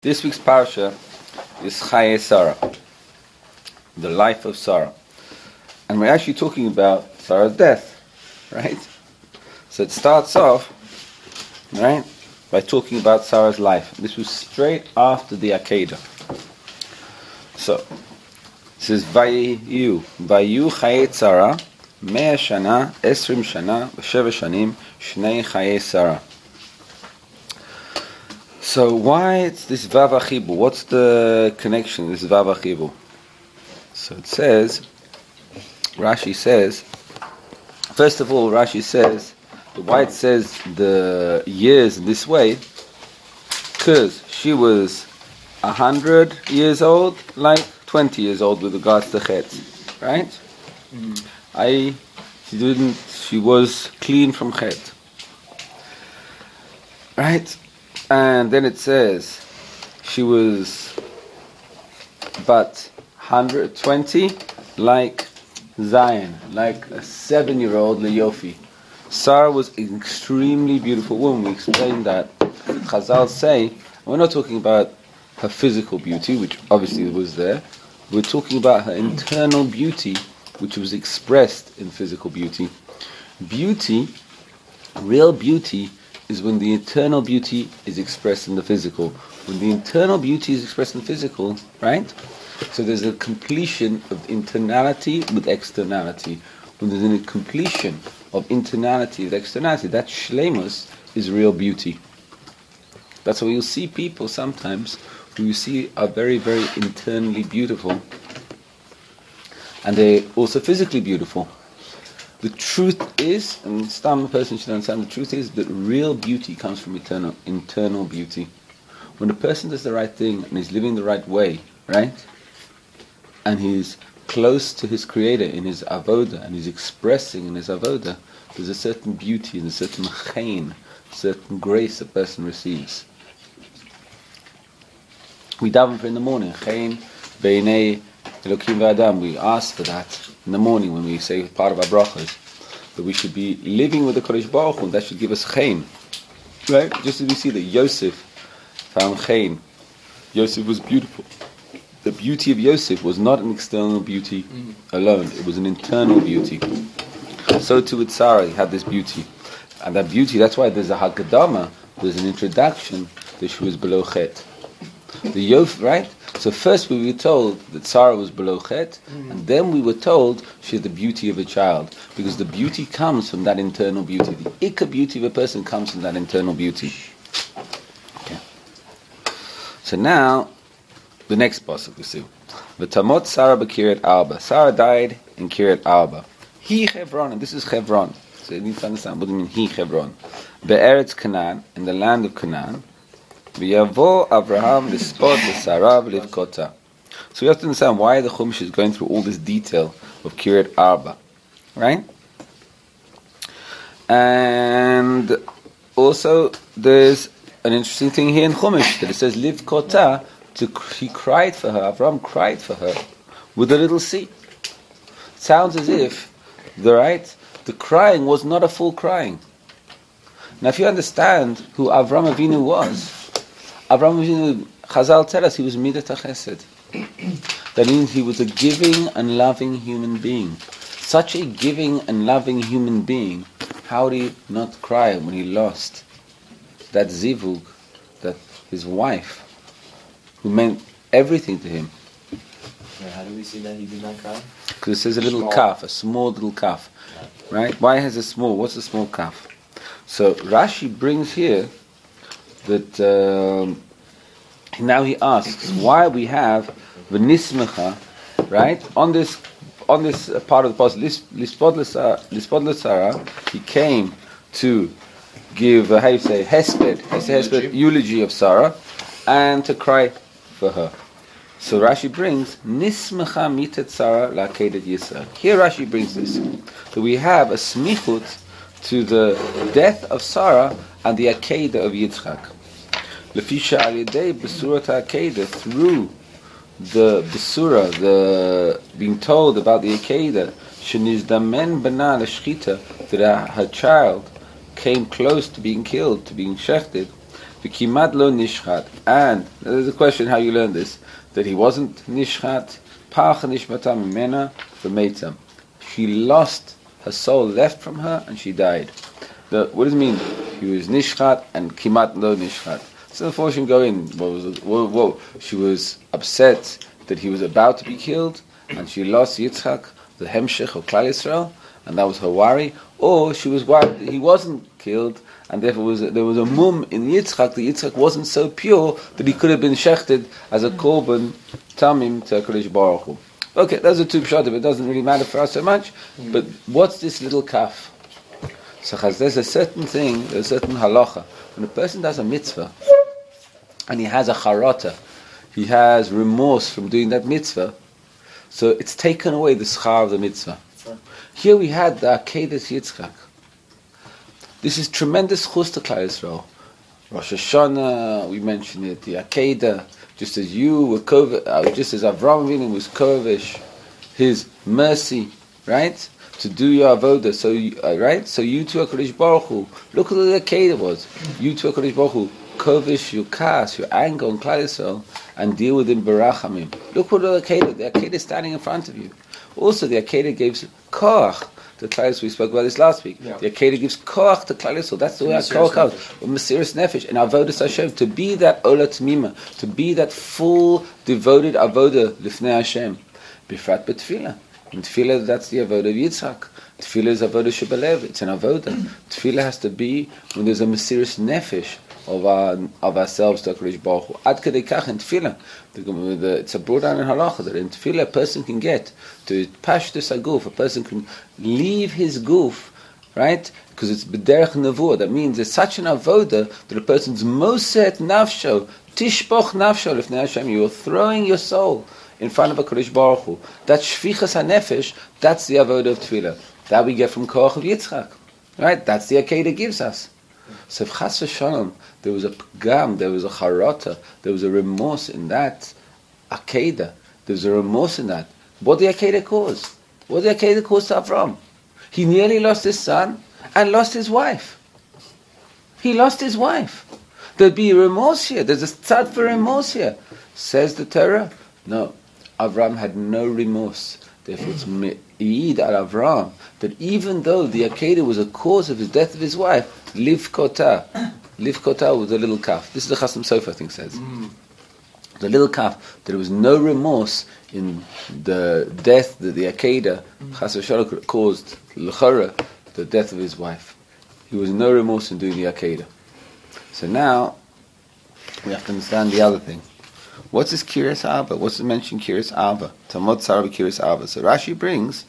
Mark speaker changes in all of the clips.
Speaker 1: This week's parasha is Chaye Sarah, the life of Sarah. And we're actually talking about Sarah's death, right? So it starts off, right, by talking about Sarah's life. This was straight after the Akedah. So, it says, Vayu Chaye Sarah, 100 shana, 20 shana, ו7 shanim, Shnei Chaye Sarah. So why it's this Vav HaChibur? What's the connection, this Vav HaChibur? So it says, Rashi says, first of all, Rashi says, why it says the years in this way, because she was 100 years old, like 20 years old with regards to Chet, right? She was clean from Chet. Right? And then it says she was but 120, like Zion, like a 7-year-old Leofi. Sarah was an extremely beautiful woman. We explained that. Chazal say, we're not talking about her physical beauty, which obviously was there. We're talking about her internal beauty, which was expressed in physical beauty. Beauty, real beauty, is when the internal beauty is expressed in the physical. When the internal beauty is expressed in the physical, right? So there's a completion of internality with externality. When there's a completion of internality with externality, that shleimus is real beauty. That's why you'll see people sometimes who you see are very, very internally beautiful, and they're also physically beautiful. The truth is, and some person should understand, the truth is that real beauty comes from internal beauty. When a person does the right thing and is living the right way, right? And he's close to his Creator in his avoda, and he's expressing in his avoda, there's a certain beauty and a certain chen, certain grace a person receives. We daven for in the morning, chen beinei Elokim v'Adam. We ask for that in the morning when we say part of our brachas, that we should be living with the Kodesh Baruch Hu, and that should give us chen. Right? Just as we see that Yosef found chen. Yosef was beautiful. The beauty of Yosef was not an external beauty alone, it was an internal beauty. So too with Sarah, he had this beauty. And that beauty, that's why there's a Haggadama, there's an introduction that she was below Chet. The Yosef, right? So first we were told that Sarah was below Chet, and then we were told she had the beauty of a child, because the beauty comes from that internal beauty. The ikka beauty of a person comes from that internal beauty. Okay. So now, the next pasuk we see. V'tamot Sarah b'Kiryat Arba. Sarah died in Kiryat Arba. He Hebron, and this is Hebron. So you need to understand what do you mean he Hebron. Be'eretz Canaan, in the land of Canaan. V'yavo Avraham l'spot l'Sarah v'livkota. So we have to understand why the Chumash is going through all this detail of Kiryat Arba, right? And also there's an interesting thing here in Chumash that it says livkota. He cried for her. Avraham cried for her with a little c. Sounds as if the crying was not a full crying. Now, if you understand who Avraham Avinu was. Avraham Avinu, Chazal tell us he was Midat HaChesed. That means he was a giving and loving human being. Such a giving and loving human being, how did he not cry when he lost that zivug, that his wife, who meant everything to him?
Speaker 2: How do we see that he did not cry?
Speaker 1: Because it says a little kaf, a small little kaf. Right? Why has a small? What's a small kaf? So Rashi brings here that now he asks why we have v'nismecha, right? On this part of the pasuk, lispod Sarah, he came to give hesped, eulogy of Sarah, and to cry for her. So Rashi brings nismecha mitet Sarah la'akedet Yisrael. Here Rashi brings this. So we have a smichut to the death of Sarah and the Akedah of Yitzchak. Lefisha al-yedei besurat Akedah, through the besura, the being told about the Akedah, shenizdamen bana l'shchita, that her child came close to being killed, to being shechted. V'kimad lo nishchat. And there's a question how you learn this. That he wasn't nishchat. Pach nishmatam mimena v'meitam. She lost, her soul left from her and she died. What does it mean? He was nishchat and kimat lo nishchat. So the fortune go in. She was upset that he was about to be killed and she lost Yitzchak, the hemshech of Klal Yisrael, and that was her worry. Or she was worried that he wasn't killed, and therefore there was a mum in Yitzchak. The Yitzchak wasn't so pure that he could have been shechted as a korban tamim to HaKadosh Baruch Hu. Okay, those are two pshatim. It doesn't really matter for us so much. But what's this little kaf? So there's a certain thing, there's a certain halacha. When a person does a mitzvah and he has a charata, he has remorse from doing that mitzvah, so it's taken away the schar of the mitzvah. Here we had the Akedas Yitzchak. This is tremendous chus to Klal Yisrael. Rosh Hashanah, we mentioned it, the Akedah, just as you were just as Avraham Avinu was kovish, his mercy, right? To do your avodah, so you to HaKadosh Baruch Hu. Look at what the Akedah was. You to HaKadosh Baruch Hu, kovish your kas, your anger on Klal Yisrael, and deal with him barachamim. Look what the Akedah is standing in front of you. Also, the Akedah gives koach to Klal Yisrael. We spoke about this last week. Yeah. The Akedah gives koach to Klal Yisrael. That's the way our koach comes. Mesiras nefesh and avodas Hashem, to be that ola tmima, to be that full devoted avodah lifnei Hashem. Bifrat betfilah. In tefillah, that's the avodah of Yitzchak. Tefillah is avodah shebalev. It's an avodah. Tefillah has to be when there's a mesiras nefesh of ourselves to HaKadosh Baruch Hu. Ad kedei kach in tefillah. It's a brought down in halacha that in tefillah a person can get to pashtus haguf. A person can leave his guf, right? Because it's b'derech nevuah. That means it's such an avodah that a person's moset nafsho, tishpoch nafsho lifnei Hashem. You are throwing your soul in front of HaKadosh Baruch Hu. That shvichas hanefesh, that's the avodah of tefillah. That we get from koach of Yitzchak. Right? That's the Akedah gives us. So if chas v'shalom, there was a pgam, there was a charata, there was a remorse in that Akedah, there was a remorse in that. What did the Akedah cause? What did the Akedah cause to Avram? He nearly lost his son and lost his wife. He lost his wife. There'd be remorse here. There's a tzad for remorse here. Says the Torah. No, Avram had no remorse. Therefore it's me'id al Avram that even though the Akedah was a cause of his death of his wife, Livkota was a little calf. This is the Chasam Sofer, I think, says. The little calf, there was no remorse in the death that the Akedah, Chas v'shalom, caused l'chora, the death of his wife. He was no remorse in doing the Akedah. So now, we have to understand the other thing. What's this Kiryas Arba? What's the mention Kiryas Arba? Talmud Sarah Kiryas Arba. So Rashi brings,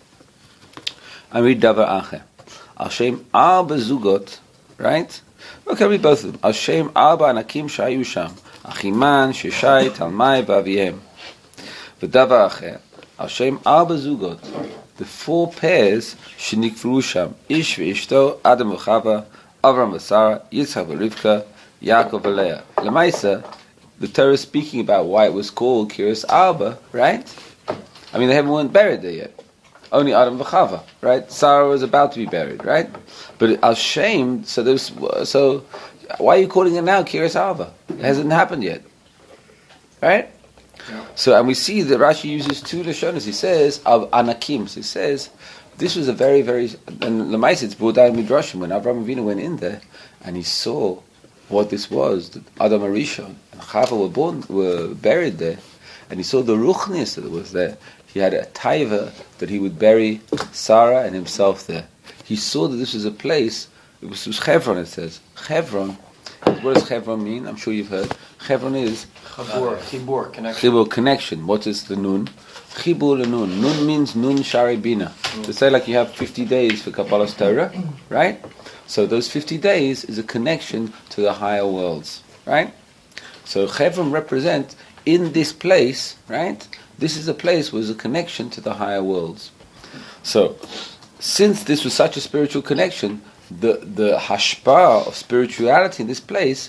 Speaker 1: I read Davar Acher. Al Shem Arba Zugot, right? Okay, read both of them. Al Shem Arba Anakim Shayu Sham. Achiman, Sheshai, Talmai, V'Avihem. V'Davar Acher. Al Shem Arba Zugot. The four pairs, Shenikvru Sham. Ish v'Ishto, Adam v'Chava, Avram v'Sara, Yitzchak v'Rivka, Yaakov v'Leah. Lemaisa, the Torah is speaking about why it was called Kiryas Arba, right? I mean, they weren't buried there yet. Only Adam v'Chava, right? Sarah was about to be buried, right? But Al Shem, so why are you calling it now Kiryas Arba? It hasn't happened yet, right? Yeah. So, and we see that Rashi uses two lashonos. He says of Anakim. So he says this was a very, very, and the Lemaisa it's brought down in Midrashim when Avraham Avinu went in there and he saw what this was. That Adam Arishon and Chava were buried there, and he saw the ruchnis that was there. He had a taiva that he would bury Sarah and himself there. He saw that this was a place. It was Hebron. It says Hebron. What does Hebron mean? I'm sure you've heard. Hebron is
Speaker 2: Chibur, connection.
Speaker 1: Chibur, connection. What is the nun? Chibur nun. Nun means nun shari bina. To say like you have 50 days for Kabbalah's Torah, right? So those 50 days is a connection to the higher worlds, right? So Hebron represents in this place, right? This is a place where there's a connection to the higher worlds. So, since this was such a spiritual connection, the hashpah of spirituality in this place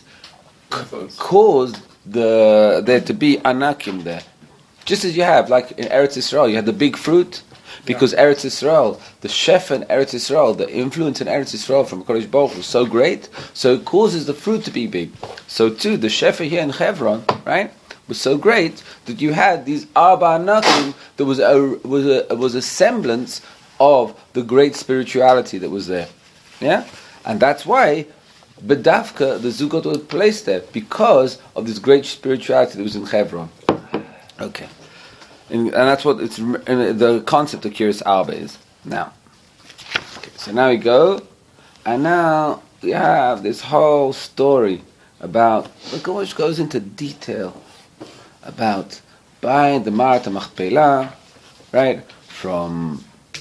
Speaker 1: caused there to be anakim there. Just as you have, like in Eretz Yisrael, you had the big fruit, Because Eretz Yisrael, the Shefa in Eretz Yisrael, the influence in Eretz Yisrael from Kodesh Baruch Hu was so great, so it causes the fruit to be big. So too, the Shefa here in Hebron, right, was so great that you had these Arba Anakim. There was a semblance of the great spirituality that was there, yeah, and that's why Bedavka the Zugot was placed there because of this great spirituality that was in Hebron. Okay. And that's what it's the concept of Kiryas Arba is. Now, okay, so now we go, and now we have this whole story about the Gosh goes into detail about buying the Ma'arat Machpelah, right? From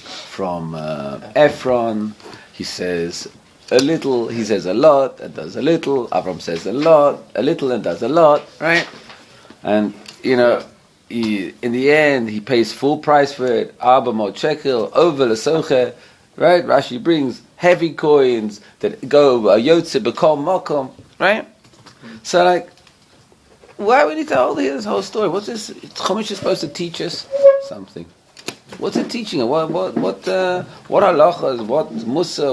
Speaker 1: Ephron. He says a little, he says a lot, and does a little. Avram says a little, and does a lot, right? And in the end, he pays full price for it. Arba Mot Shekel, over l'soche, right? Rashi brings heavy coins that go yotze b'kol mokom, right? So, like, why we need to hear this whole story? What's this? Chumash is supposed to teach us something. What's it teaching? What halachas? What musa?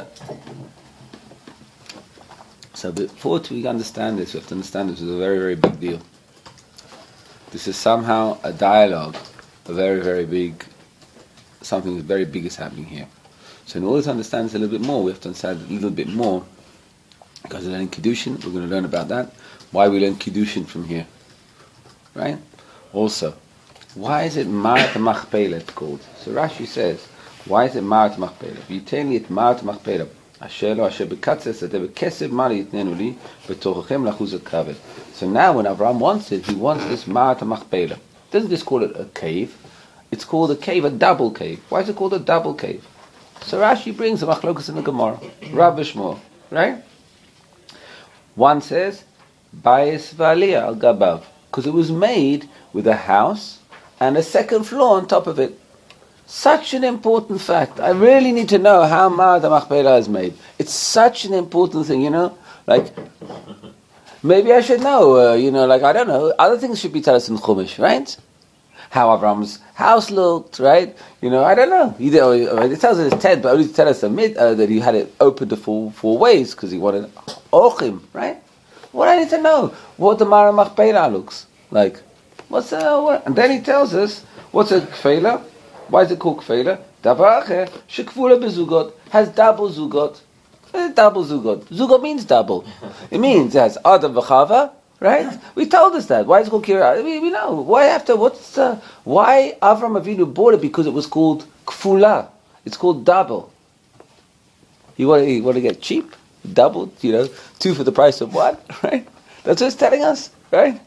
Speaker 1: So, before we understand this, we have to understand this is a very, very big deal. This is somehow a dialogue, a very, very big, something very big is happening here. So in order to understand this a little bit more, we have to understand a little bit more. Because we're learning Kiddushin, we're going to learn about that. Why we learn Kiddushin from here. Right? Also, why is it Ma'arat Machpelah called? So Rashi says, why is it Ma'arat Machpelah? V'yiteni et Ma'arat Machpelah. Asher lo asher b'katzes et b'kesed mali yitnenu li b'torachem lachuz kaved. So now when Avraham wants it, he wants this Ma'arat Machpelah. Doesn't just call it a cave. It's called a cave, a double cave. Why is it called a double cave? So Rashi brings a machlokas in the Gemara. Rav Shmuel, right? One says, Bayis v'aliyah al gabav. Because it was made with a house and a second floor on top of it. Such an important fact. I really need to know how Ma'arat Machpelah is made. It's such an important thing, Like, maybe I should know, I don't know. Other things should be tell us in Chumash, right? How Avram's house looked, right? I don't know. It tells us it's 10, but only to tell us that he had it open to four ways because he wanted Ochim, right? What I need to know? What the Ma'arat Machpelah looks like. And then he tells us, what's a Kfeilah? Why is it called Kfeilah? Davar acher shekvula bezugot, has double zugot. Double zugot. Zugot means double. It means it has Adam v'Chava, right? We told us that. Why is it called Kiryas? We know. Why why Avram Avinu bought it? Because it was called Kfula. It's called double. You want to get cheap? Double, 2 for the price of one, right? That's what it's telling us, right?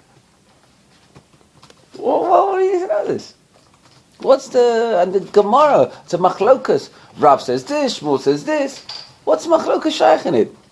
Speaker 1: What do you need to know this? And the Gemara, it's a machlokas. Rav says this, Shmuel says this. What's machlokas shaykh in it?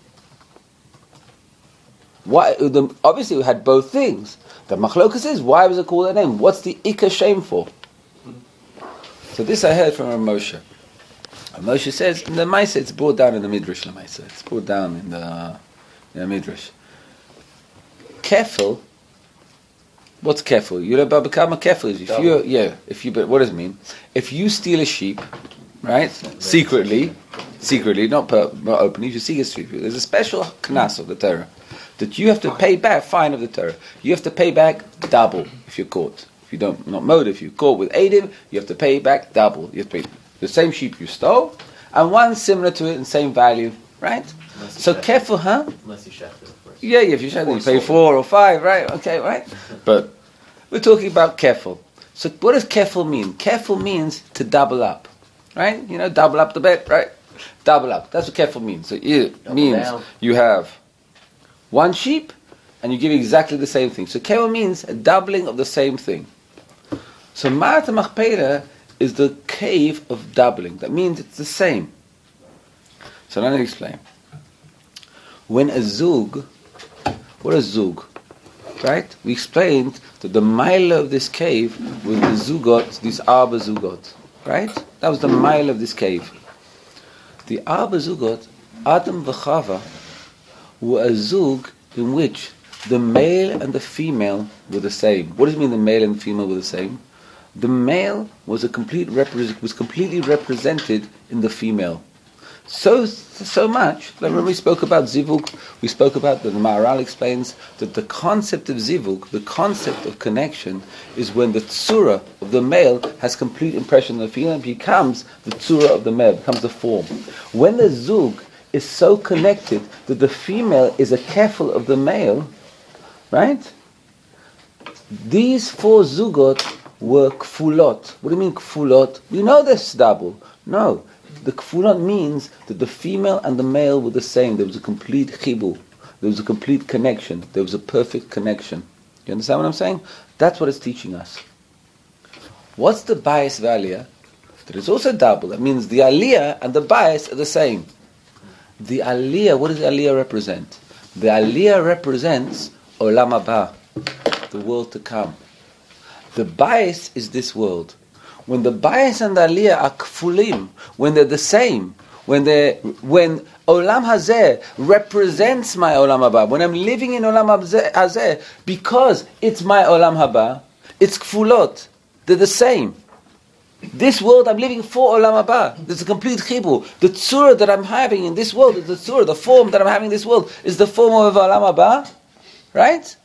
Speaker 1: Why? Obviously we had both things. The machlokas is, why was it called that name? What's the ikka shame for? So this I heard from Moshe. Moshe says, in the Maisa, it's brought down in the Midrash, it's brought down in the Midrash. Kefil. What's kefil? You know about become a kefil is what does it mean? If you steal a sheep, right? Secretly, not openly, if you steal a sheep, there's a special knas of the Torah that you have to pay back, fine of the Torah. You have to pay back double if you're caught. If you don't, not murder, if you're caught with Eidim, you have to pay back double. You have to pay the same sheep you stole, and one similar to it and same value, right? So kefil, huh?
Speaker 3: Unless you shafted it first.
Speaker 1: Yeah, if you shafted, you pay 4 or 5, right? Okay, right? But we're talking about kefil. So what does kefil mean? Kefil means to double up, right? Double up the bet, right? Double up. That's what kefil means. So it means you have one sheep and you give exactly the same thing. So kefil means a doubling of the same thing. So Ma'arat Machpelah is the cave of doubling. That means it's the same. So let me explain. When a zug, what is zug? Right? We explained that the mile of this cave was the zugot, these arba zugot. Right? That was the mile of this cave. The arba zugot, Adam v'Chava, were a zug in which the male and the female were the same. What does it mean the male and the female were the same? the male was completely represented in the female. So much. Like when we spoke about zivug, we spoke about the Maharal explains that the concept of zivug, the concept of connection, is when the tzura of the male has complete impression of the female and becomes the tzura of the male, becomes the form. When the zug is so connected that the female is a kefil of the male, right? These four zugot were kfulot. What do you mean kfulot? We know they're double. No. The kfulot means that the female and the male were the same. There was a complete chibur. There was a complete connection. There was a perfect connection. You understand what I'm saying? That's what it's teaching us. What's the bias of aliyah? That is also double. That means the aliyah and the bias are the same. The aliyah, what does the aliyah represent? The aliyah represents olam haba, the world to come. The bias is this world. When the bias and the aliyah are kfulim, when they're the same, when olam hazeh represents my olam haba, when I'm living in olam hazeh because it's my olam haba, it's kfulot. They're the same. This world I'm living for olam haba. There's a complete chibur. The tzura that I'm having in this world is the tzura. The form that I'm having in this world is the form of olam haba, right?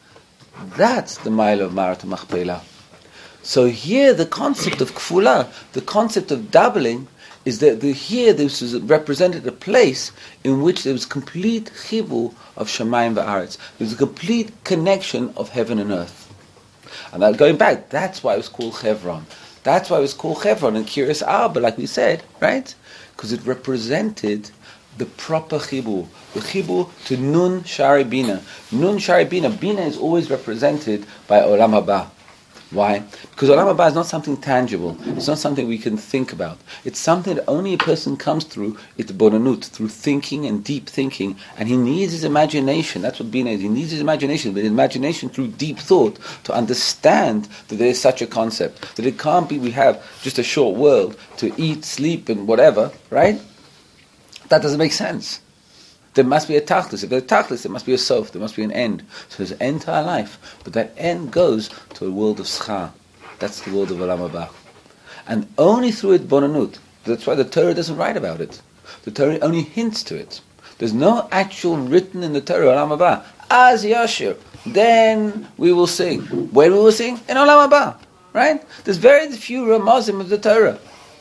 Speaker 1: That's the mile of Marat Machpelah. So here the concept of kfula, the concept of doubling, is that here this is represented a place in which there was complete chibur of Shamayim va'aretz. There was a complete connection of heaven and earth. And that, going back, that's why it was called Chevron. That's why it was called Chevron and Kiryas Arba, like we said, right? Because it represented the proper chibur, the chibur to Nun Shari Bina. Nun Shari Bina. Bina is always represented by Olam Haba. Why? Because Olam Haba is not something tangible. It's not something we can think about. It's something that only a person comes through itbonanut, through thinking and deep thinking, and he needs his imagination. That's what Bina is. He needs his imagination, but his imagination through deep thought to understand that there is such a concept. That it can't be we have just a short world to eat, sleep, and whatever, right? That doesn't make sense. There must be a tachlis. If there's a tachlis, there must be a sof. There must be an end. So there's an end to our life. But that end goes to a world of schar. That's the world of Olam Haba. And only through it bonanut. That's why the Torah doesn't write about it. The Torah only hints to it. There's no actual written in the Torah Olam Haba. Az Yashir. Then we will sing. Where we will sing? In Olam Haba. Right? There's very few ramazim of the Torah.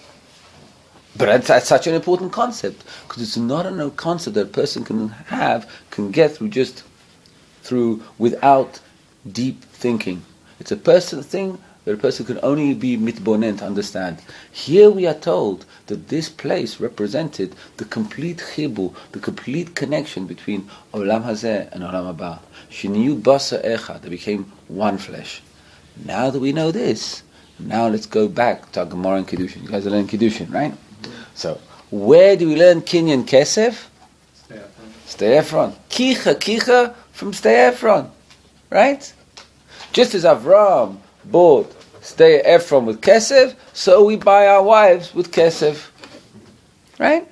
Speaker 1: But that's such an important concept, because it's not a concept that a person can get through without deep thinking. It's a person thing that a person can only be mitbonen to understand. Here we are told that this place represented the complete chibur, the complete connection between Olam Hazeh and Olam Haba. Sheniyu basa echad, they became one flesh. Now that we know this, now let's go back to our Gemara and Kiddushin. You guys are learning Kiddushin, right? So, where do we learn Kinyan Kesef? Stay Ephron. Kicha from Stay Ephron. Right? Just as Avram bought Stay Ephron with Kesef, so we buy our wives with Kesef. Right?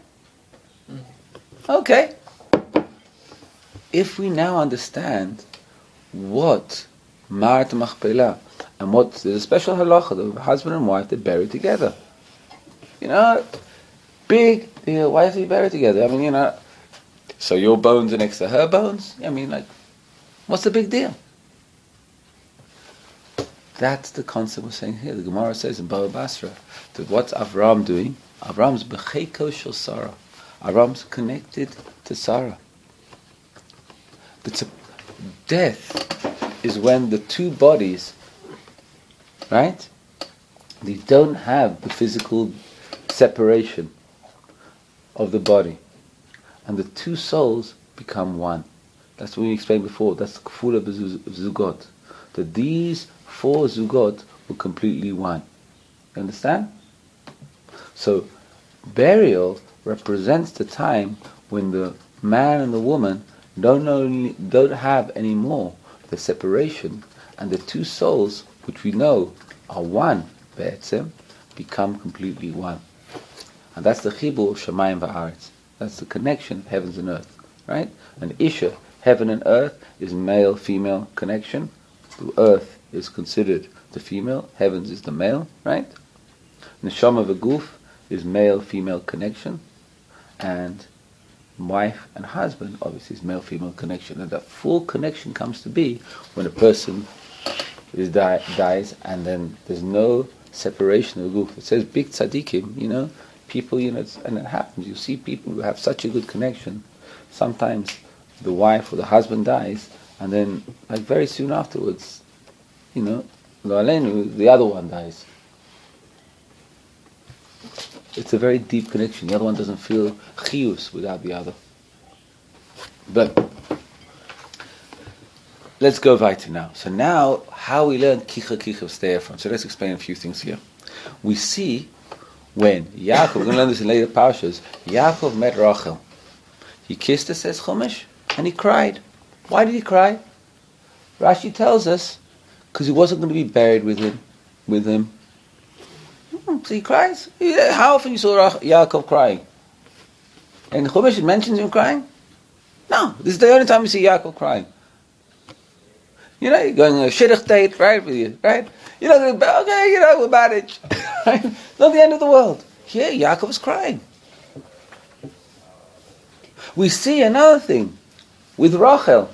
Speaker 1: Okay. If we now understand what Marat Machpelah and what there's a special halacha, the husband and wife, they bury together. You know, big deal. Why is he buried together? I mean, you know, so your bones are next to her bones? I mean, like, what's the big deal? That's the concept we're saying here. The Gemara says in Baba Basra that what's Avram doing? Avram's b'cheiko shel Sarah. Avram's connected to Sarah. Death is when the two bodies, right? They don't have the physical separation of the body, and the two souls become one. That's what we explained before. That's the kfula of zugot. That these four zugot were completely one. You understand? So burial represents the time when the man and the woman don't have any more the separation, and the two souls, which we know are one, be'etzem, become completely one. And that's the chibur of Shamayim va'aretz. That's the connection of heavens and earth, right? And Isha, heaven and earth, is male-female connection. The earth is considered the female, heavens is the male, right? Neshama v'guf is male-female connection, and wife and husband obviously is male-female connection. And that full connection comes to be when a person dies, and then there's no separation of guf. It says big tzaddikim, people, and it happens. You see people who have such a good connection. Sometimes the wife or the husband dies, and then like very soon afterwards, the other one dies. It's a very deep connection. The other one doesn't feel chiyus without the other. But let's go weiter now. So now, how we learn kicha stay from. So let's explain a few things here. We see when Yaakov, we're going to learn this in later parshas, Yaakov met Rachel. He kissed her, says Chumash, and he cried. Why did he cry? Rashi tells us, because he wasn't going to be buried with him. So he cries. How often you saw Yaakov crying? And Chumash mentions him crying? No, this is the only time you see Yaakov crying. You're going on a shidduch date, right, with you, right? You're not going to, okay, we're married. Right? It's not the end of the world. Here, Yaakov is crying. We see another thing with Rachel.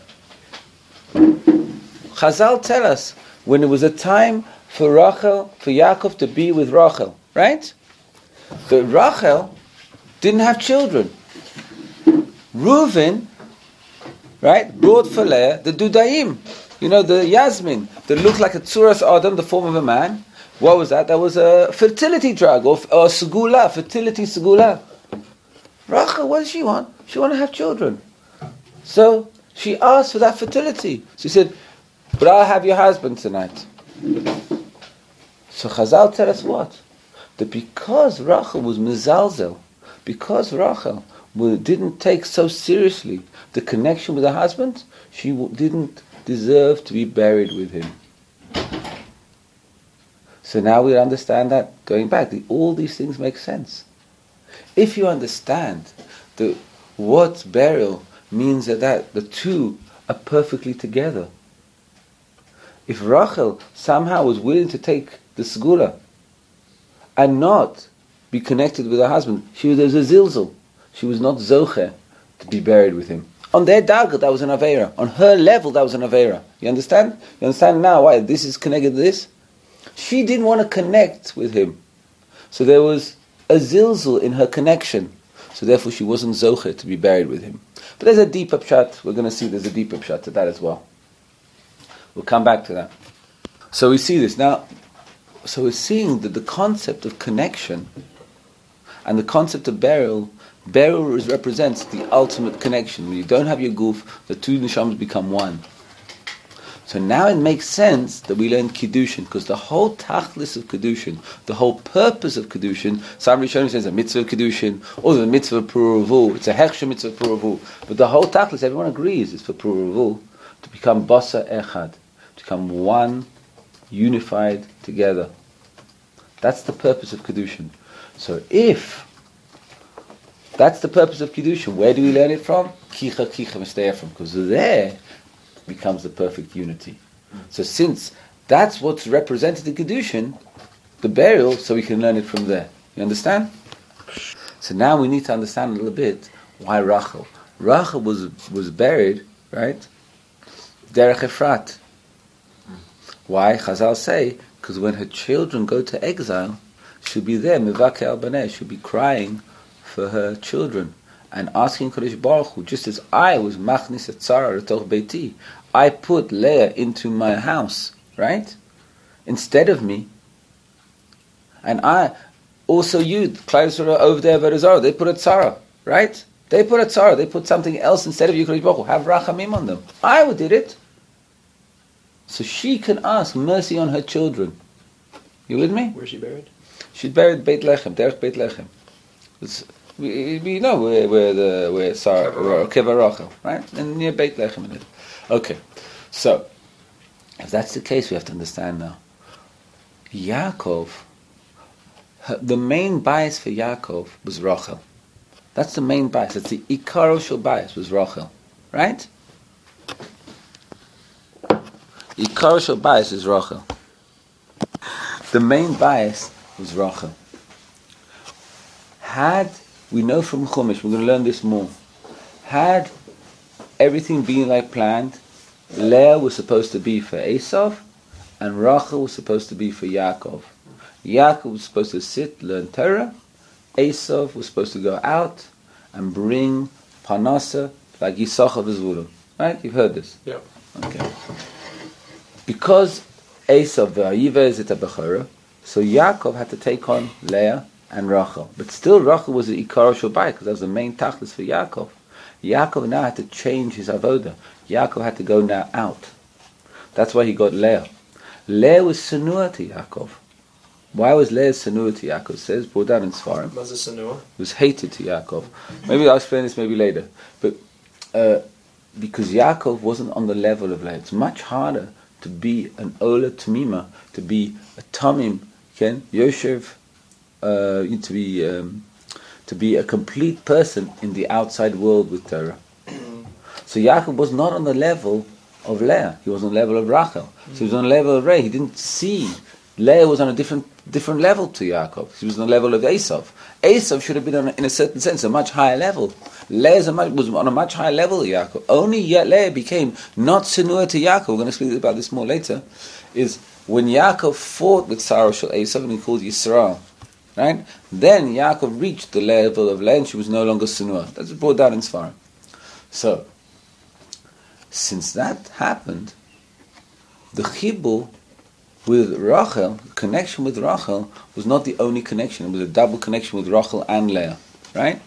Speaker 1: Chazal tell us when it was a time for Yaakov to be with Rachel, right? But Rachel didn't have children. Reuven, right, brought for Leah the Dudaim, the Yasmin, that looked like a Tzuras Adam, the form of a man. What was that? That was a fertility drug, or segula, fertility segula. Rachel, what does she want? She wanted to have children. So she asked for that fertility. She said, but I'll have your husband tonight. So Chazal tell us what? That because Rachel was mezalzel, because Rachel didn't take so seriously the connection with her husband, she didn't deserve to be buried with him. So now we understand that, going back, all these things make sense. If you understand what burial means, that the two are perfectly together. If Rachel somehow was willing to take the segula and not be connected with her husband, she was a zilzul. She was not zoche to be buried with him. On their darga, that was an aveira. On her level, that was an aveira. You understand? You understand now why this is connected to this? She didn't want to connect with him. So there was a zilzul in her connection. So therefore she wasn't zoche to be buried with him. But there's a deeper pshat. We're going to see there's a deeper pshat to that as well. We'll come back to that. So we see this. Now, so we're seeing that the concept of connection and the concept of burial represents the ultimate connection. When you don't have your guf, the two neshamas become one. So now it makes sense that we learn Kiddushin, because the whole tachlis of Kiddushin, the whole purpose of Kiddushin, some Rishonim says a mitzvah of Kiddushin, or the mitzvah of Puravu, it's a hechsher mitzvah of Puravu. But the whole tachlis, everyone agrees, is for Puravu, to become basa echad, to become one, unified together. That's the purpose of Kiddushin. So if that's the purpose of Kiddushin, where do we learn it from? Kicha Mistaya from, because there becomes the perfect unity. So since that's what's represented in Kiddushin, the burial, so we can learn it from there. You understand? So now we need to understand a little bit why Rachel. Rachel was buried, right? Derech Efrat. Why? Chazal say, because when her children go to exile, she'll be there, Mivake al Baneh, she'll be crying for her children and asking Kodesh Baruch Hu, just as I was machnis et tzara letoch beiti, I put Leah into my house, right? Instead of me. And I, also you, Klal Yisrael over there, Verizara, they put a tzara, right? They put a tzara, they put something else instead of you, Kodesh Baruch Hu. Have rachamim on them. I did it. So she can ask mercy on her children. You with me?
Speaker 2: Where's she buried?
Speaker 1: She's buried Beit Lechem, Derech Beit Lechem. We know where Sarah, Keva Rachel, right? And near Beit Lechem. Okay, so if that's the case, we have to understand now. Yaakov, the main bias for Yaakov was Rachel. That's the main bias. That's the Ikaro Shel bias was Rachel, right? Ikar shel bias is Rachel. The main bias was Rachel. Had, we know from Chumash, we're going to learn this more, had everything been like planned, Leah was supposed to be for Esav, and Rachel was supposed to be for Yaakov. Yaakov was supposed to sit, learn Torah. Esav was supposed to go out and bring Parnasa like Yisachar v'Zvulun. Right? You've heard this?
Speaker 2: Yeah.
Speaker 1: Okay. Because Esav v'Ayiva is at Bechorah, so Yaakov had to take on Leah and Rachel. But still Rachel was the Ikar Shobai, because that was the main tachlis for Yaakov. Yaakov now had to change his avoda. Yaakov had to go now out. That's why he got Leah. Leah was Senua to Yaakov. Why was Leah Senua to Yaakov? It says, brought down in Sfarim.
Speaker 2: Was it Senua?
Speaker 1: It was hated to Yaakov. Maybe I'll explain this maybe later. But because Yaakov wasn't on the level of Leah. It's much harder to be an Ola Tamima, to be a Tamim, Yoshev, to be a complete person in the outside world with Torah. So Yaakov was not on the level of Leah. He was on the level of Rachel. So he was on the level of Ray. He didn't see. Leah was on a different level to Yaakov. He was on the level of Esav. Esav should have been on, in a certain sense, a much higher level. Leah was on a much higher level than Yaakov. Only Leah became not Senua to Yaakov. We're going to speak about this more later. Is when Yaakov fought with Sarah Shel Esav and he called Yisrael. Right? Then Yaakov reached the level of Leah and she was no longer Senua. That's brought down in Sfarim. So, since that happened, the chibur with Rachel, the connection with Rachel, was not the only connection. It was a double connection with Rachel and Leah. Right?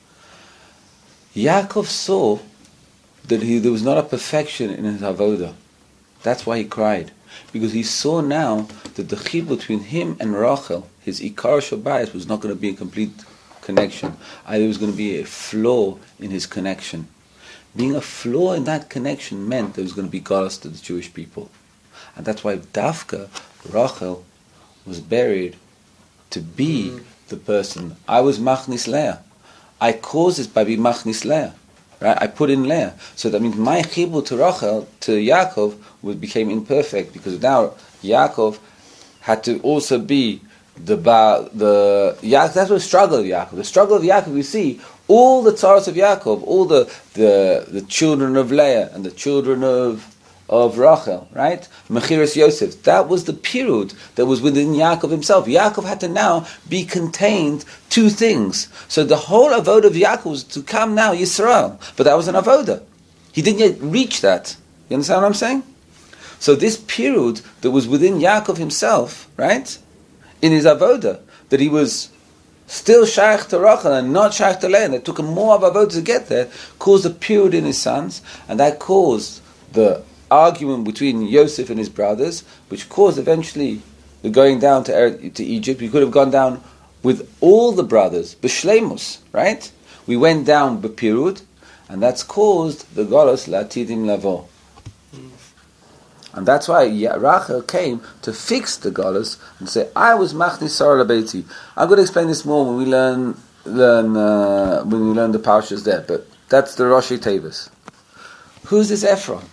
Speaker 1: Yaakov saw that there was not a perfection in his avodah. That's why he cried. Because he saw now that the chibur between him and Rachel, his Ikar Shabayis, was not going to be a complete connection. There was going to be a flaw in his connection. Being a flaw in that connection meant there was going to be galus to the Jewish people. And that's why Dafka, Rachel, was buried to be the person. I was Machnis Leah. I caused it by being Machnis Leah. Right? I put in Leah. So that means my chibur to Rachel, to Yaakov, became imperfect, because now Yaakov had to also be that's what the struggle of Yaakov. The struggle of Yaakov, you see, all the tzaras of Yaakov, all the children of Leah and the children of Rachel, right? Mechiras Yosef. That was the period that was within Yaakov himself. Yaakov had to now be contained two things. So the whole avodah of Yaakov was to come now Yisrael, but that was an avodah. He didn't yet reach that. You understand what I'm saying? So this period that was within Yaakov himself, right, in his avodah, that he was still shaykh to Rachel and not shaykh to Leah, and it took him more of avodah to get there, caused a period in his sons, and that caused the argument between Yosef and his brothers, which caused eventually the going down to Egypt. We could have gone down with all the brothers, b'shleimus, right? We went down b'pirud, and that's caused the galus la'atidim lavo. And that's why Rachel came to fix the galus and say, I was machnis Sarah Labeiti. I'm going to explain this more when we learn the parshas there, but that's the Roshi Tevis. Who's this Ephron?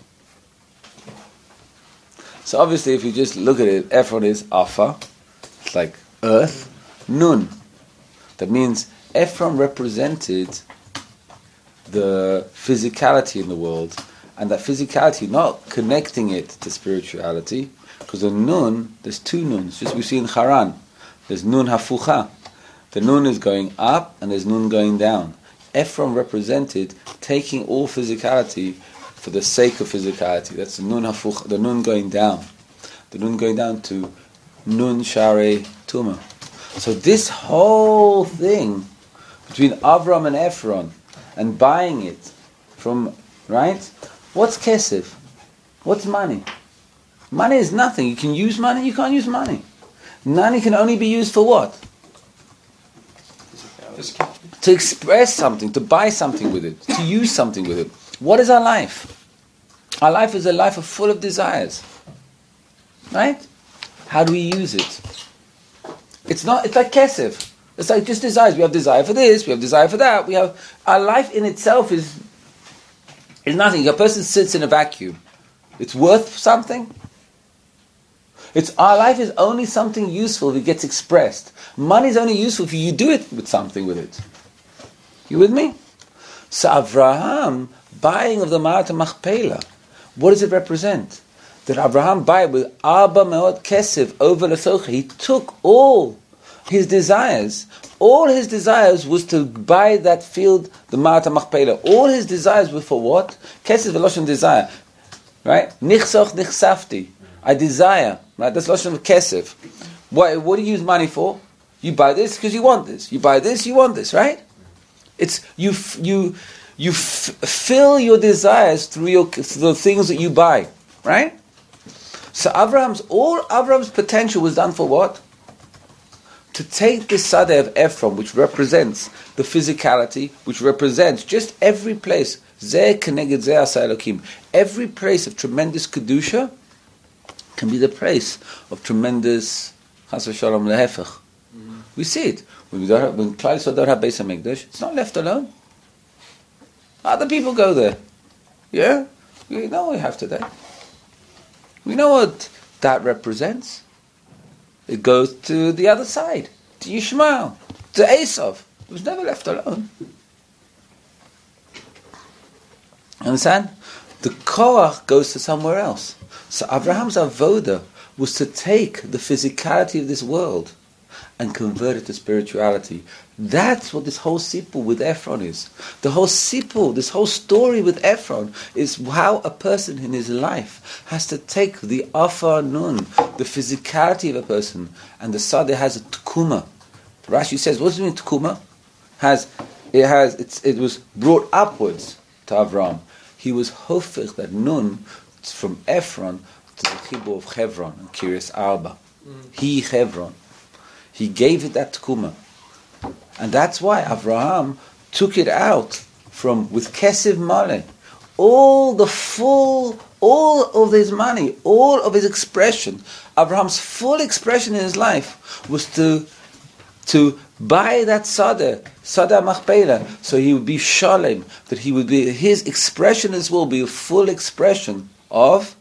Speaker 1: So obviously, if you just look at it, Ephron is Afa, it's like earth, Nun. That means Ephron represented the physicality in the world, and that physicality, not connecting it to spirituality, because the Nun, there's two Nuns, just we see in Haran. There's Nun Hafucha. The Nun is going up, and there's Nun going down. Ephron represented taking all physicality for the sake of physicality. That's the Nun Hafucha, the Nun going down. The Nun going down to Nun Share Tuma. So this whole thing between Avram and Ephron, and buying it from, right? What's kesef? What's money? Money is nothing. You can use money, you can't use money. Money can only be used for what? To express something, to buy something with it, to use something with it. What is our life? Our life is a life full of desires. Right? How do we use it? It's like kesef. It's like just desires. We have desire for this, we have desire for that. Our life in itself is nothing. A person sits in a vacuum. It's worth something? Our life is only something useful if it gets expressed. Money is only useful if you do it with something with it. You with me? So Avraham, buying of the Ma'at Machpelah, what does it represent? That Avraham bought with Arba Me'ot Kesef over Lesocha. He took all his desires. All his desires was to buy that field, the Ma'at Machpelah. All his desires were for what? Kesef Veloshen desire. Right? Nichsoch nichsafti. I desire. Right? That's Loshen of Kesef. What do you use money for? You buy this because you want this. You buy this, you want this, right? It's you fill your desires through the things that you buy, right? So Abraham's potential was done for what? To take this Sadeh of Ephron, which represents the physicality, which represents just every place, Zeh Keneged Zeh Asa Elokim, every place of tremendous Kedusha can be the place of tremendous Chas v'Shalom Lehefech. We see it. When Klal Yisrael don't have Beis HaMikdash, it's not left alone. Other people go there. Yeah? We know what we have today. We know what that represents. It goes to the other side, to Yishmael, to Esav. It was never left alone. Understand? The Koach goes to somewhere else. So Abraham's avoda was to take the physicality of this world and convert it to spirituality. That's what this whole sipur with Ephron is. The whole sipur, this whole story with Ephron, is how a person in his life has to take the afar nun, the physicality of a person, and the sadeh has a tkuma. Rashi says, what does it mean tkuma? It was brought upwards to Avram. He was hofech, that nun, from Ephron to the chibur of Hebron and Kiryas Arba. He Hebron. He gave it that tkuma. And that's why Avraham took it out with Kesef Maleh. All of his money, all of his expression, Abraham's full expression in his life was to buy that Sadeh Machpelah, so he would be Shalem, that he would be, his expression as well be a full expression of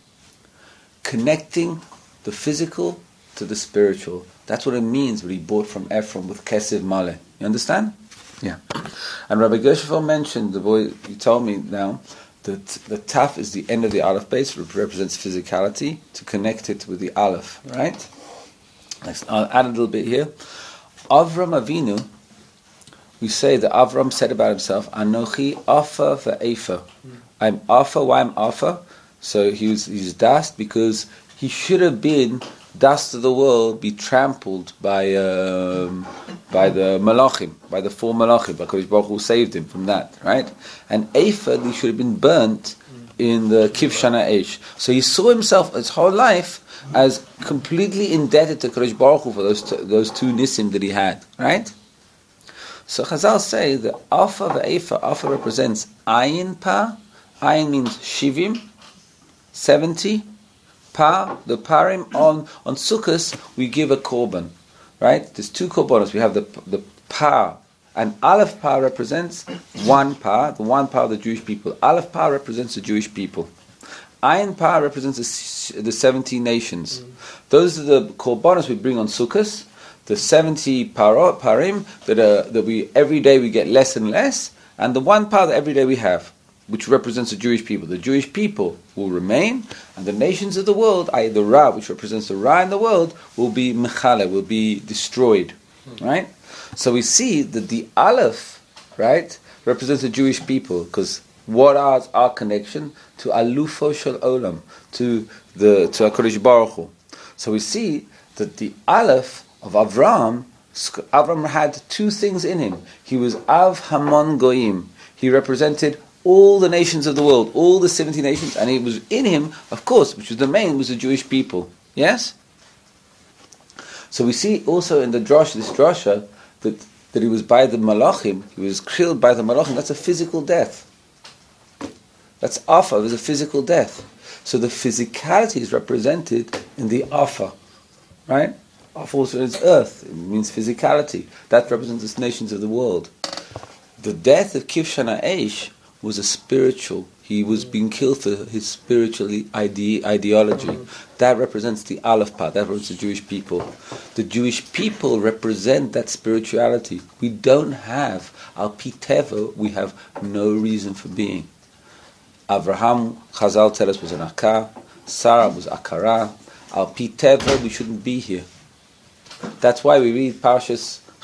Speaker 1: connecting the physical to the spiritual. That's what it means what he bought from Ephron with Kesef Maleh. You understand? Yeah. And Rabbi Gershom mentioned, the boy, you told me now, that the Taf is the end of the Aleph base, which represents physicality, to connect it with the Aleph, right? I'll add a little bit here. Avram Avinu, we say that Avram said about himself, Anochi Afa ve'efa. I'm Afa, why I'm Afa? So he's dust because he should have been dust of the world, be trampled by the Malachim, by the 4 Malachim, because Baruch Hu saved him from that, right? And Ephod, he should have been burnt in the Kivshana Eish. So he saw himself his whole life as completely indebted to Kodesh Baruch Hu for those two Nisim that he had, right? So Chazal say that Alpha ve'Efa, Alpha represents Ayin Pa. Ayin means Shivim, 70. Pa, the parim on Sukkot, we give a korban, right? There's 2 korbanos. We have the pa, and Aleph Pa represents one pa, the one pa of the Jewish people. Aleph Pa represents the Jewish people. Ayin Pa represents the 70 nations. Those are the korbanos we bring on Sukkot. The 70 parim that we every day we get less and less, and the one pa that every day we have, which represents the Jewish people. The Jewish people will remain, and the nations of the world, i.e. the Ra, which represents the Ra in the world, will be mechale, will be destroyed. Right? So we see that the Aleph, right, represents the Jewish people, because what is our connection? To Alufo Shel Olam, to HaKadosh Baruch Hu. So we see that the Aleph of Avram had 2 things in him. He was Av Hamon Goyim. He represented all the nations of the world, all the 70 nations, and it was in him, of course, which was the main, was the Jewish people. Yes? So we see also in this drasha, that he was by the Malachim, he was killed by the Malachim. That's a physical death. That's Afa, it was a physical death. So the physicality is represented in the Afa, right? Afa also is earth, it means physicality. That represents the nations of the world. The death of Kivshana Eish was a spiritual He was being killed for his spiritual ideology. That represents the Aleph part. That represents the Jewish people. The Jewish people represent that spirituality. We don't have Al Pi Teva. We have no reason for being. Avraham, Chazal tell us, was an Akar. Sarah was Akara. Al Pi Teva, we shouldn't be here. That's why we read Parsha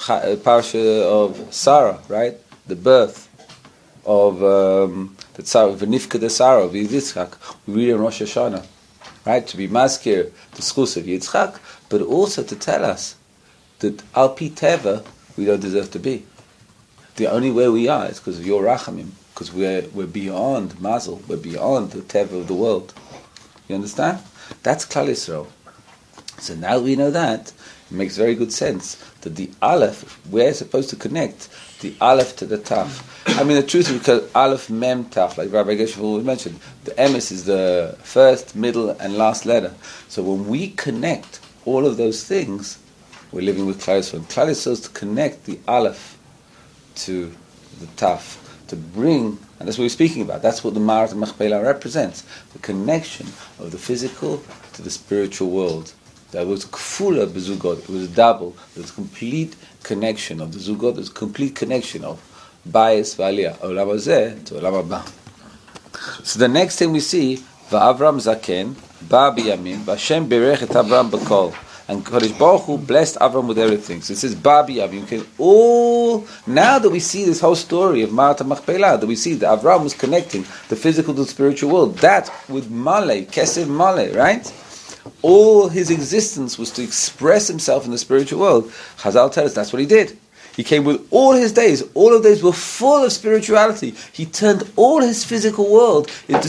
Speaker 1: of Sarah, right? The birth of the Sarah, V'nifka de Sarah of Yitzchak. We read in Rosh Hashanah, right? To be maskir the schus of Yitzchak, but also to tell us that Al Pi Teva we don't deserve to be. The only way we are is because of your Rachamim, because we're beyond Mazel, we're beyond the Teva of the world. You understand? That's Klal Yisrael. So now we know that, it makes very good sense that the Aleph, we're supposed to connect the Aleph to the Taf. I mean, the truth is because Aleph Mem Taf, like Rabbi Geshe always mentioned, the Emes is the first, middle, and last letter. So when we connect all of those things, we're living with Klal Yisrael. Klal Yisrael is to connect the Aleph to the Taf, to bring, and that's what we're speaking about. That's what the Ma'arat Machpelah represents, the connection of the physical to the spiritual world. That was kfula bezugot. It was double. There was complete connection of the zugot. There was complete connection of bayis v'aliyah, olam hazeh to olam haba. So the next thing we see, va'avram zaken ba biyamim v'Hashem berech et Avram b'kol, and Kodesh Baruch Hu blessed Avram with everything. So it says ba biyamim. You can all, now that we see this whole story of Ma'arat Machpelah, that we see that Avram was connecting the physical to the spiritual world. That with Malay, Kesev Malay, right? All his existence was to express himself in the spiritual world. Chazal tells us that's what he did. He came with all his days. All of days were full of spirituality. He turned all his physical world into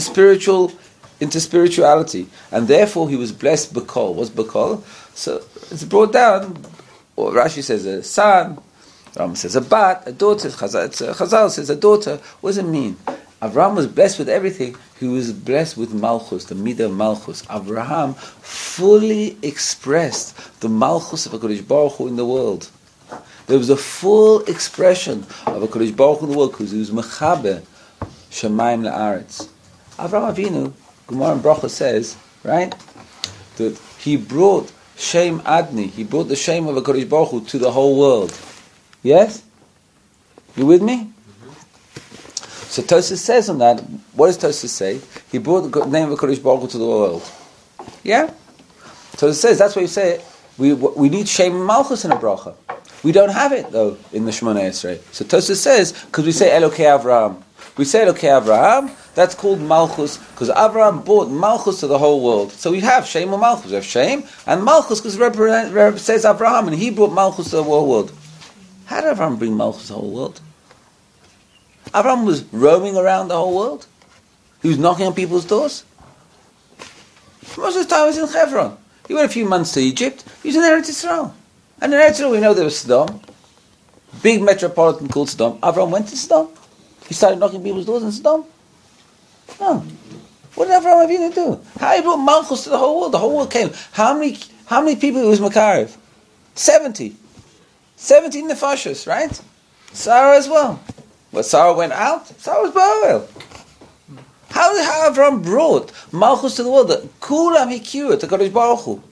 Speaker 1: spirituality. And therefore he was blessed B'kol. What's B'kol? So it's brought down, or Rashi says a son, Ram says a bat, a daughter, Chazal says a daughter. What does it mean? Avraham was blessed with everything. He was blessed with Malchus, the Midah of Malchus. Avraham fully expressed the Malchus of HaKadosh Baruch Hu in the world. There was a full expression of HaKadosh Baruch Hu in the world because he was Mechaber Shamayim La'aretz. Avraham Avinu, Gemara and Bracha says, right, that he brought Shem Adni, he brought the Shem of HaKadosh Baruch Hu to the whole world. Yes? You with me? So Tosfos says on that, what does Tosfos say? He brought the name of HaKadosh Baruch Hu to the world. Yeah? Tosfos says, that's why you say, we need Shem Malchus in a bracha. We don't have it, though, in the Shemona Esrei. So Tosfos says, because we say Elokei Avraham. We say Elokei Avraham, that's called Malchus, because Avraham brought Malchus to the whole world. So we have Shem or Malchus. We have Shem and Malchus, because it says Avraham, and he brought Malchus to the whole world. How did Avraham bring Malchus to the whole world? Avraham was roaming around the whole world. He was knocking on people's doors. Most of the time he was in Hebron. He went a few months to Egypt. He was in Eretz Yisrael. And in Eretz Yisrael we know there was Sodom. Big metropolitan called Sodom. Avraham went to Sodom. He started knocking people's doors in Sodom. No. What did Avraham Avinu do? How he brought Malchus to the whole world? The whole world came. How many people it was Makarev? 70. 70 nefashos, right? Sarah as well. But Sarah went out, Sarah was Ba'arel. How Avraham brought Malchus to the world? Kulam hikiru to Kodesh Baruch Hu.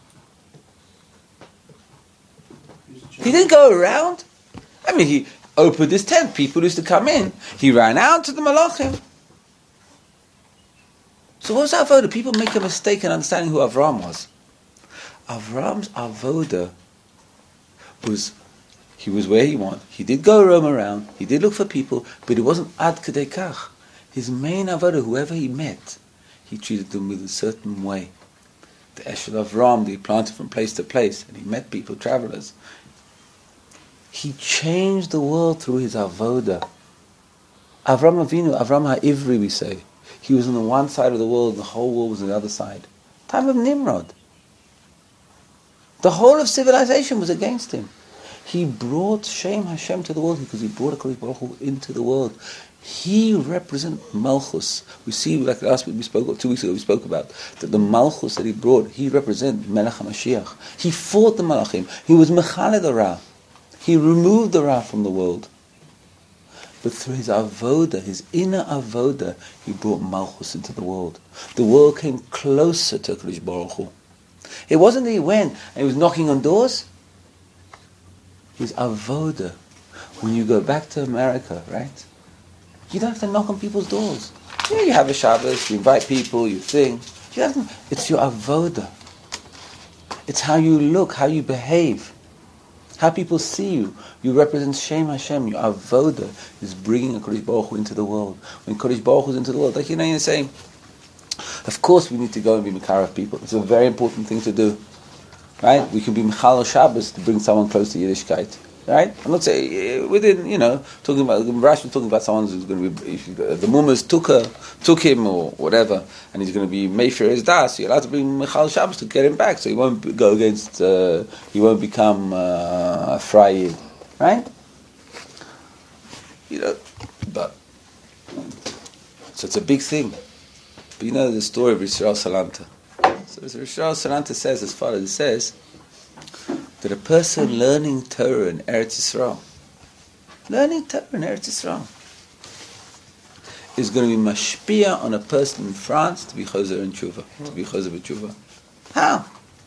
Speaker 1: He didn't go around. I mean, he opened his tent. People used to come in. He ran out to the Malachim. So what's Avodah? People make a mistake in understanding who Avraham was. Avraham's Avodah was... He was where he wanted. He did go roam around. He did look for people, but it wasn't ad kedei kach. His main avodah, whoever he met, he treated them with a certain way. The Eshel of Ram that he planted from place to place, and he met people, travelers. He changed the world through his avodah. Avram Avinu, Avram HaIvri, we say. He was on the one side of the world, and the whole world was on the other side. Time of Nimrod. The whole of civilization was against him. He brought Shem Hashem to the world because he brought HaKadosh Baruch Hu into the world. He represents Malchus. We see, like last week we spoke, or 2 weeks ago we spoke about, that the Malchus that he brought, he represents Melech HaMashiach. He fought the Malachim. He was Mechaled the Ra. He removed the Ra from the world. but through his avoda, his inner avoda, he brought Malchus into the world. The world came closer to HaKadosh Baruch Hu. It wasn't that he went and he was knocking on doors. His avoda. When you go back to America, right? You don't have to knock on people's doors. Yeah, you have a Shabbos, you invite people, you sing. You have to, it's your avoda. It's how you look, how you behave, how people see you. You represent Shem Hashem. Your avoda is bringing a Kodesh Baruch Hu into the world. When Kodesh Baruch Hu is into the world, like you're saying, of course we need to go and be Mekarav people. It's a very important thing to do, right? We can be Mechal Shabbos to bring someone close to Yiddishkeit. Right? I'm not saying within, talking about Rashi, talking about someone who's going to be, the mummers took him or whatever, and he's going to be Meifir his das. So you're allowed to bring Michal Shabbos to get him back, so he won't go against, he won't become a Frayid, right? But so it's a big thing. But the story of Yisrael Salanta. So Yisrael Salanta says, as far as it says, that a person learning Torah in Eretz Yisrael, is going to be mashpia on a person in France to be chozer in tshuva, to be chozer b'tshuva. How?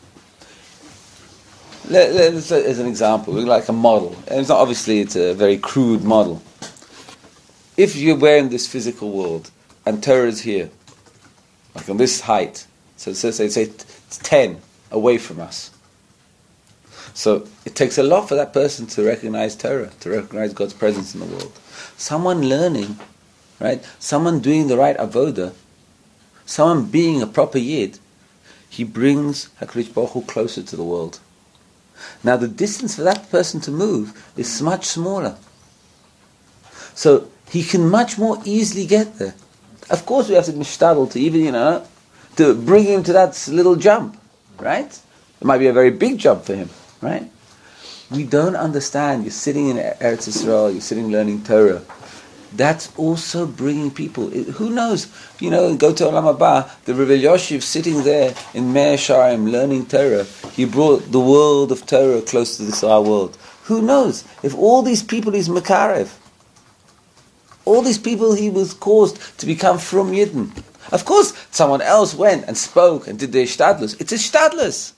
Speaker 1: Let's as an example, like a model. And it's not, obviously, it's a very crude model. If you're in this physical world and Torah is here, like on this height, so say it's 10 away from us. So it takes a lot for that person to recognize Torah, to recognize God's presence in the world. Someone learning, right? Someone doing the right avoda, someone being a proper yid, he brings HaKadosh Baruch Hu closer to the world. Now the distance for that person to move is much smaller. So he can much more easily get there. Of course we have to mishtadel to even, to bring him to that little jump, right? It might be a very big jump for him. Right? We don't understand. You're sitting in Eretz Yisrael, you're sitting learning Torah. That's also bringing people. Who knows? Go to Olam Haba, the Rebbe Yoshiv sitting there in Me'er Sharim learning Torah. He brought the world of Torah close to this our world. Who knows? If all these people he's Mekarev, all these people he was caused to become from Yidden. Of course, someone else went and spoke and did the Ishtadlus. It's Ishtadlus.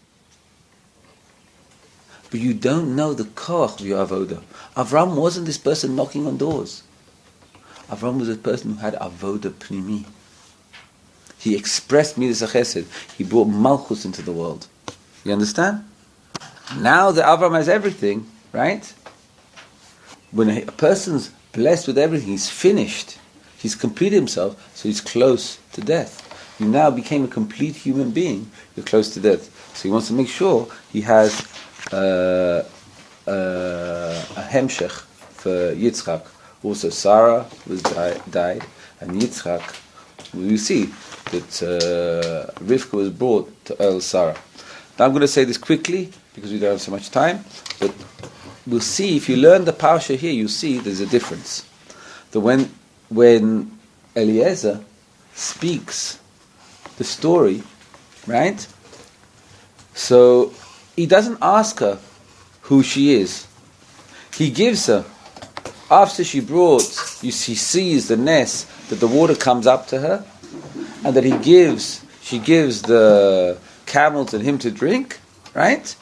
Speaker 1: But you don't know the koach of your avoda. Avram wasn't this person knocking on doors. Avram was a person who had avoda pnimi. He expressed midas chesed. He brought malchus into the world. You understand? Now that Avram has everything, right? When a person's blessed with everything, he's finished. He's completed himself, so he's close to death. You now became a complete human being. You're close to death. So he wants to make sure he has a hemshech for Yitzchak. Also Sarah died, and Yitzchak, we see that Rivka was brought to Earl Sarah. Now I'm going to say this quickly, because we don't have so much time, but we'll see, if you learn the parsha here, you'll see there's a difference. That when Eliezer speaks the story, right? So he doesn't ask her who she is. He gives her. After she brought, he sees the nest, that the water comes up to her, and that she gives the camels and him to drink, right?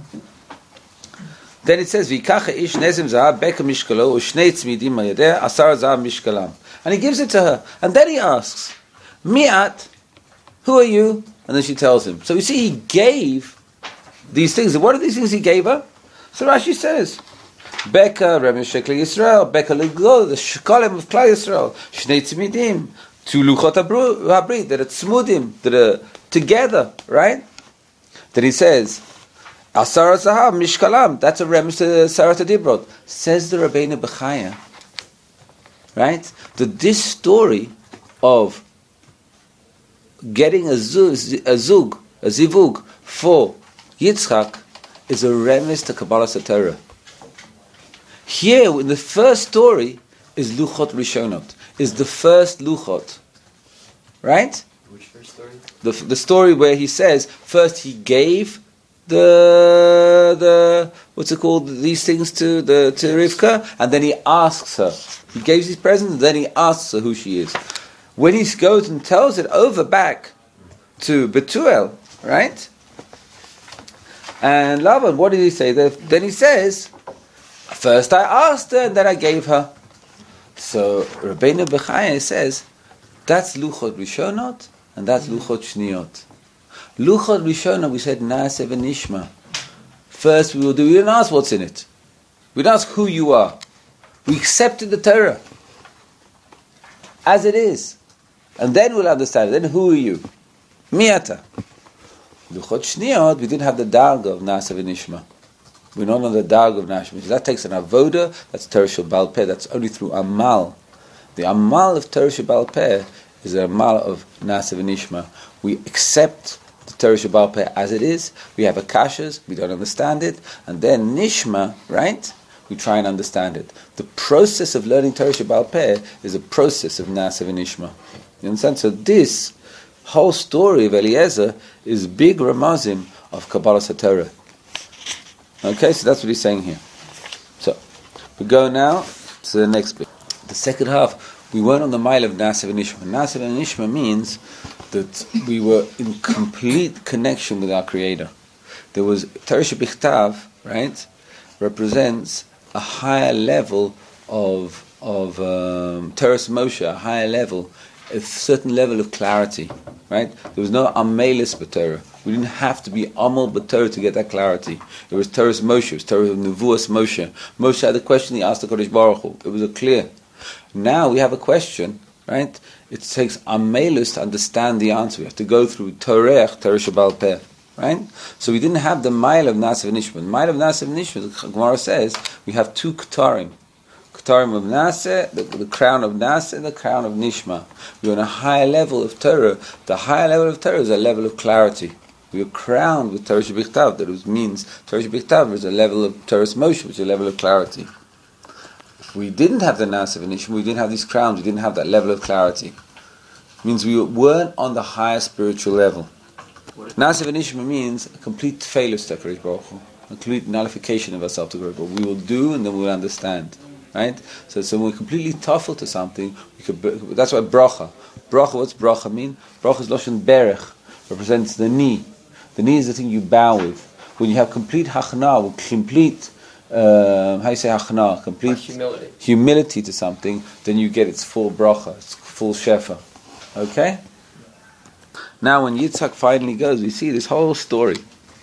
Speaker 1: Then it says, V'ikacha ish nezim zahab beka mishkalo u'shnei tzmidim ma'yadeh asar zahab mishkalam. And he gives it to her. And then he asks, Mi'at, who are you? And then she tells him. So you see, he gave these things. What are these things he gave her? So Rashi says, Beka, Remi Shekli Yisrael, Beka Liglo, the Shekalim of Klal Yisrael, Shnei Tzmidim, two Luchot Habrit, that are Tzmudim, that are together, right? Then he says, Asar Zahav, Mishkalam, that's a Remi Sarat Adibrot. Says the Rabbeinu Bechaya, right? That this story of getting a zivug for Yitzchak is a remes to Kabbalah Satorah. Here, in the first story, is Luchot Rishonot, is the first Luchot. Right?
Speaker 2: Which first story?
Speaker 1: The story where he says, first he gave what's it called? These things to Rivka, and then he asks her. He gives his present, and then he asks her who she is. When he goes and tells it over back to Betuel, right? And Lavan, what did he say? Then he says, first I asked her, and then I gave her. So Rabbeinu Bechaya says, that's Luchot Rishonot, and that's Luchot Shniot. Luchot Rishonot, we said Naaseh v'Nishma. First we didn't ask what's in it. We didn't ask who you are. We accepted the Torah as it is. And then we'll understand it. Then who are you? Miata. Luchot Shniot, we didn't have the darg of Naaseh v'Nishma. We don't know the darg of Nashma. That takes an avoda, that's Torah Sheba'al Peh, that's only through Amal. The Amal of Torah Sheba'al Peh is the Amal of Naaseh v'Nishma. We accept the Torah Sheba'al Peh as it is. We have akashas, we don't understand it. And then Nishma, right? We try and understand it. The process of learning Torah Sheba'al Peh is a process of Naaseh v'Nishma. You understand? So this whole story of Eliezer is big ramazim of Kabbalah HaTorah. Okay, so that's what he's saying here. So, we go now to the next bit. The second half, we weren't on the mile of Naaseh v'Nishma. Naaseh v'Nishma means that we were in complete connection with our Creator. There was, Torah Shebichtav, right, represents a higher level of Teres Moshe, a higher level, a certain level of clarity, right? There was no Amelis b'Torah. We didn't have to be Amal b'Torah to get that clarity. It was Teres Moshe, it was Teres Nevuas Moshe. Moshe had a question, he asked the Kodesh Baruch Hu. It was clear. Now we have a question, right? It takes Amelus to understand the answer. We have to go through Torah Sheba'al Peh, right? So we didn't have the mile of Naaseh v'Nishma. The mile of Naaseh v'Nishma, the Gemara says, we have two Ketarim. Ketarim of Naaseh, the crown of Naaseh, and the crown of Nishma. We're on a higher level of Torah. The higher level of Torah is a level of clarity. We are crowned with Torah Shebichtav. That means Torah Shebichtav is a level of Teres Moshe, which is a level of clarity. If we didn't have the Naaseh v'Nishma, we didn't have these crowns, we didn't have that level of clarity. It means we weren't on the higher spiritual level. Naaseh v'Nishma means a complete failure to HaKadosh Baruch Hu, a complete nullification of ourselves to HaKadosh Baruch Hu. We will do and then we'll understand. Right? So when we're completely toughl to something, that's why bracha. Bracha, what's bracha mean? Bracha is Loshen Berech, represents the knee. The knee is the thing you bow with. When you have complete hachna, complete, how you say hachna? Complete humility to something, then you get its full bracha, its full shefa. Okay? Now when Yitzhak finally goes, we see this whole story.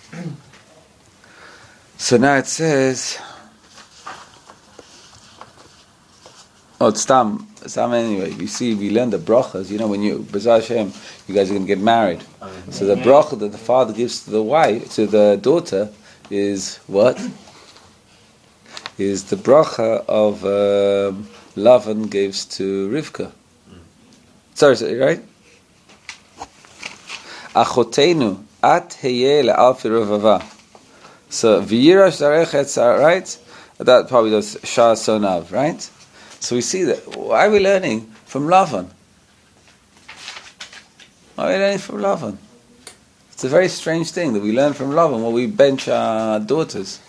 Speaker 1: So now it says, it's Stam anyway. You see, we learn the brachas. You know, when you, B'ezras Hashem, you guys are going to get married. So the bracha that the father gives to the wife, to the daughter, is what? Is the bracha of Lavan gives to Rivka. Sorry, right? Achotenu at heye le'alfi revava. So v'yirash zarech etzar, right? That probably does Shah Sonav, right? So we see that. Why are we learning from Lavan? Why are we learning from Lavan? It's a very strange thing that we learn from Lavan while we bench our daughters.